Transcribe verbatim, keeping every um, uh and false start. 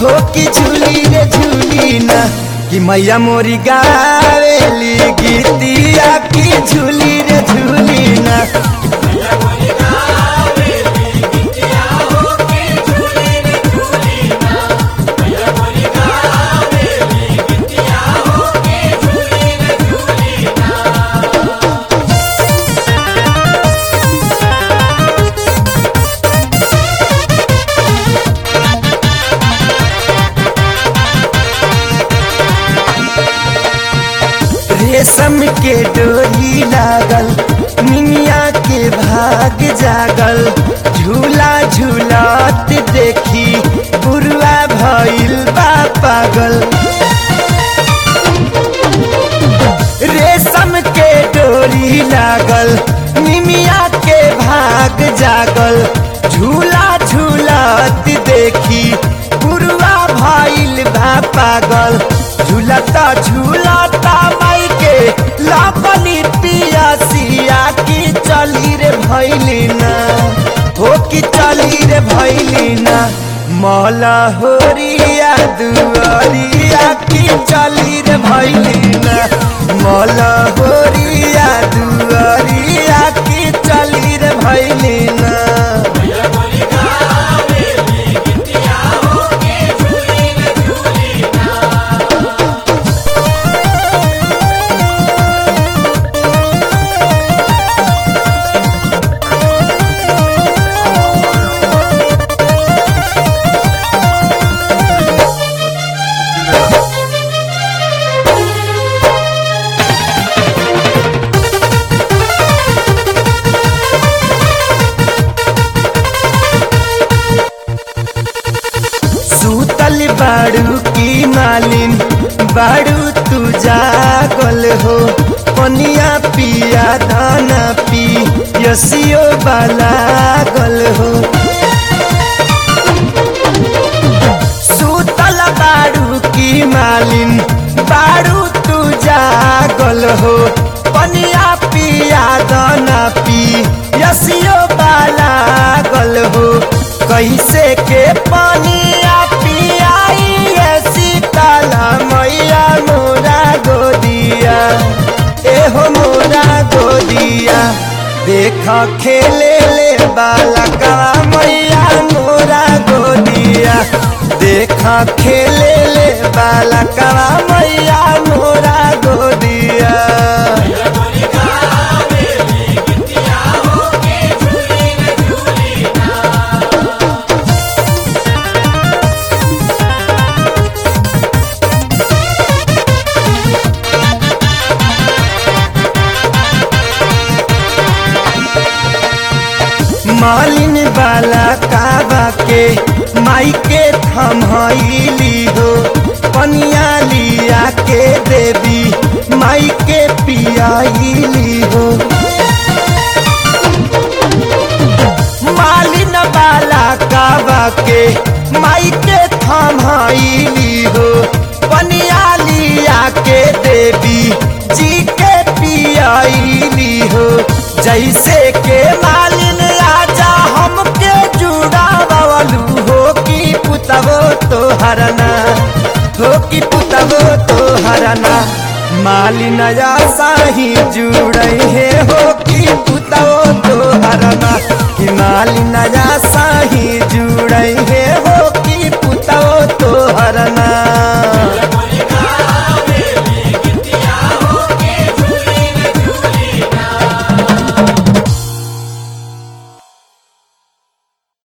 हो कि झूली रे झूली ना कि मैया मोरी गावेली गीतिया की झूली रे झूली ना रेशम के डोरी लागल निमिया के भाग जागल झूला झूलत देखी बुरुआ भइल बा पागल। रेशम के डोरी लागल निमिया के भाग जागल झूला झूलत देखी बुरुआ भइल बा पागल। झूलता झूलता माई के लापनी पियासिया की चली रे भैली ना हो कि चली रे भैली ना मौला होरिया दुआरिया की चली रे भैली ना मौला होरिया दुआरिया की चली रे भैली ना। सूतल बाड़ू की मालिन बाड़ू तू जागल हो पनिया पिया दाना पी यसियो बाला गल हो। सूतल बाड़ू की मालिन बाड़ू तू जागल हो पनिया पिया दाना पी यसियो बाला गल हो। कैसे के पानिया पियाई सीताला मैया मोरा गोदिया एहो मोरा गोदिया देखा खेले ले बालका मैया मोरा गोदिया देखा खेले ले बालका मैया मोरा गोदिया। मालिन बाला काबा के माई के थमहैली हो पनिया लिया के देवी माई के पियाली हो। मालिन बाला काबा के माई के थमहैली हो पनिया लिया के देवी जी के पियाली हो। जैसे के मालिन राजा हमके जुड़ा बवलू हो कि पुतवो तो हरना हो कि पुतवो तो हरना मालिन आशा ही जुड़े है हो कि पुतवो तो हरना कि मालिन आशा